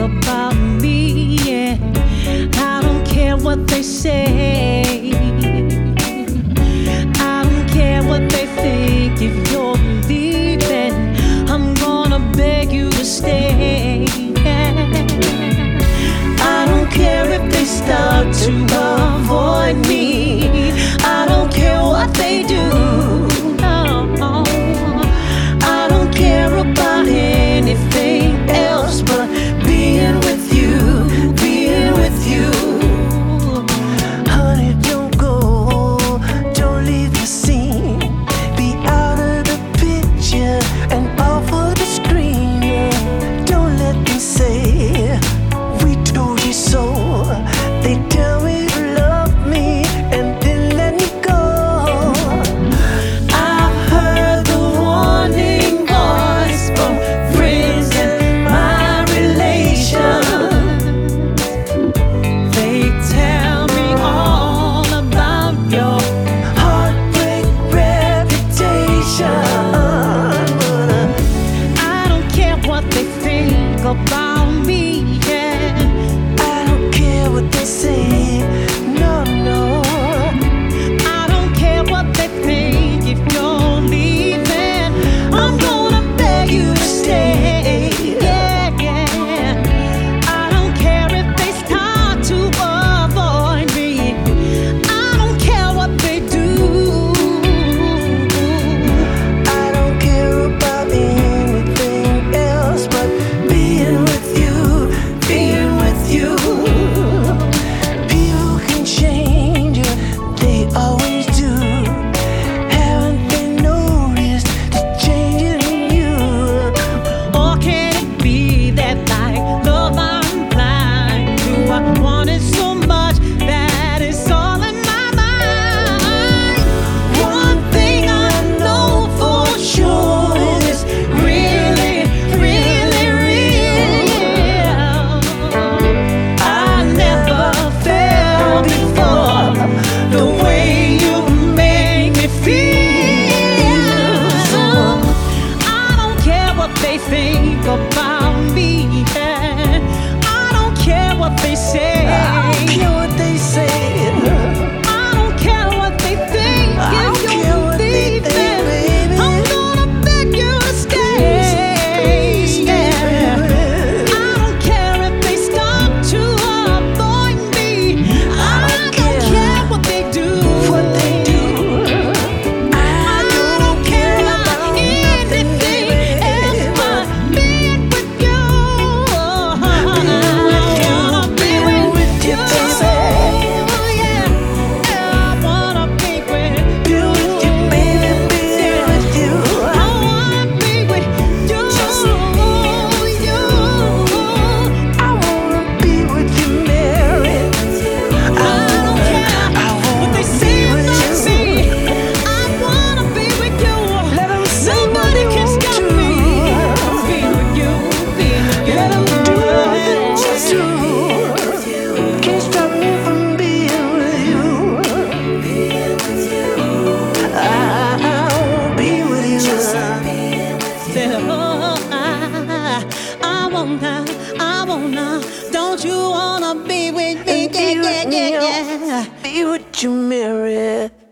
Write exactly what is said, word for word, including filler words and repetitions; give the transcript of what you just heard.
about me. Yeah. I don't care what they say. I don't care what they think. If you're leaving, I'm gonna beg you to stay. Yeah. I don't care if they start to avoid me. I don't care what they do. No, I don't care about anything else but being with you, being with you. Honey, don't go, don't leave the scene. Be out of the picture and off of the screen. Don't let them say we told you so. They tell me you love me and then let me go. I've heard the warning voice from friends and my relations. They tell me all about your Heartbreak reputation. But uh, I don't care what they think about me. Yeah. I don't care what they say. No, no. I don't care what they think. If you're leaving, I'm gonna beg you to stay. Yeah, yeah. I don't care if they start to avoid me. I don't care what they do. I don't care about anything else but being with you, being with you. People can change, they always do. Haven't they noticed the change in you? Or can it be that like love I'm blind to? I want it so much that it's all in my mind. One thing I know for sure is really, really real. I never felt before the way you make me feel. I don't care what they think about me. Yeah. I don't care what they say. I don't care what they say. I don't care what they think. I don't If care you're what they think, leaving, baby. I'm gonna beg you to stay. Yeah. I don't care if they start to avoid me. I don't care what they do. What they do. I don't care about nothing, anything else but being with you. Being with you, Yeah, I wanna be with Be with you, baby, be with you. I wanna be with you. You. I wanna be with you, Mary. I don't care I what wanna they be say or with not you. say. I wanna be with you. Let 'em say Nobody what can they stop want me. to. Being with you, being with you. Let 'em do what they want to. Can't stop me from being with you. I, I wanna be with you. Said, oh, I, I wanna, I wanna. Don't you wanna be with me? Yeah, yeah, yeah, yeah. Be with you, Mary.